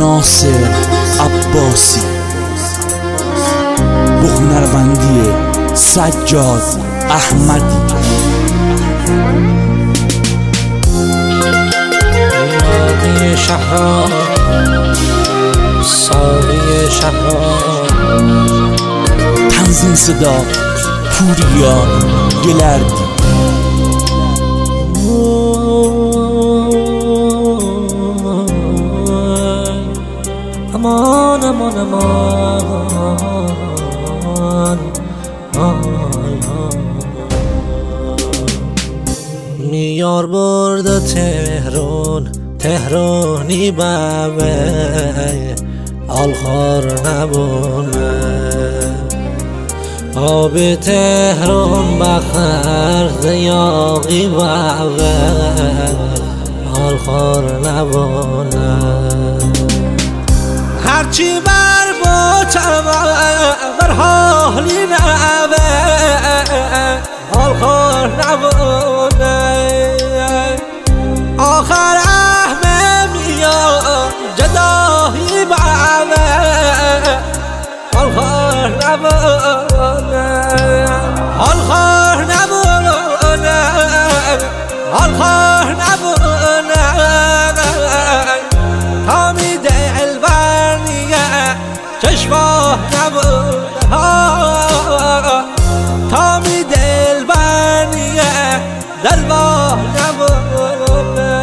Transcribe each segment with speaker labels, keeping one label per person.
Speaker 1: ناصر عباسی، با هنرمندی سجاد احمدی.
Speaker 2: یاقی شهران ساقی شهران،
Speaker 1: تنظیم صدا پوریا گلردی.
Speaker 2: امان امان امان، میار برده تهرانی بابه آلخار نبونه، آب تهران بخر زیاقی بابه آلخار نبونه. هرچی بر با بر حالی نبه آلخار نبونه، آخر احمه میاد جدایی بابه آلخار نبونه، آلخار نبونه، آلخار نبونه. تا میده الورنیه چشماه نبونه، تا میده الورنیه دلواه نبونه.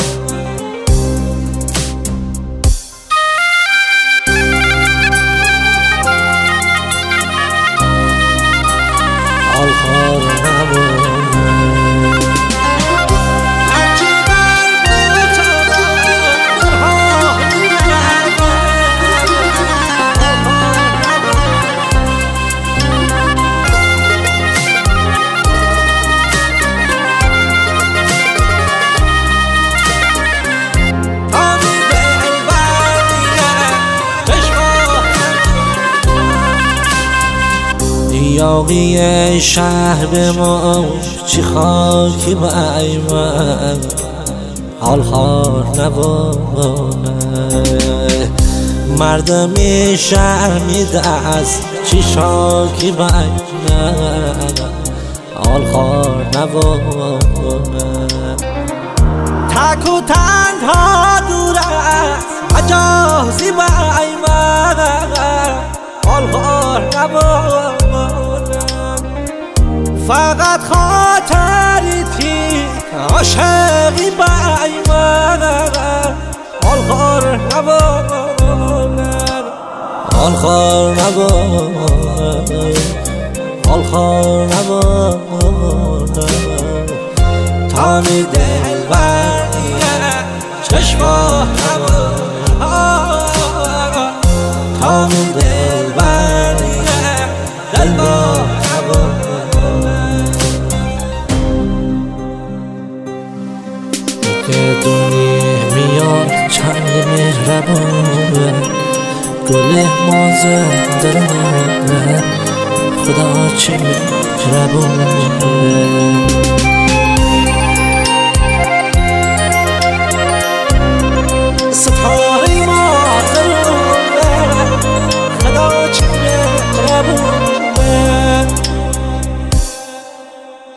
Speaker 2: آلخار نبونه. یاقی شهر به ما چی خاکی بای من آلخار نبونه، مردمی شهر میده از چی شاکی بای من آلخار نبونه. تک و تنها دور است مجازی بای من آلخار نبونه، فقط خاطری تی عاشقی بای من آلخار نبونه، آلخار نبونه، آلخار نبونه. تا میده الورنیه چشماه نبونه، تا میده الورنیه دلواه نبونه. که دنیا میاد چند مهربونه، گل مازندرانه خدا چه مهربونه.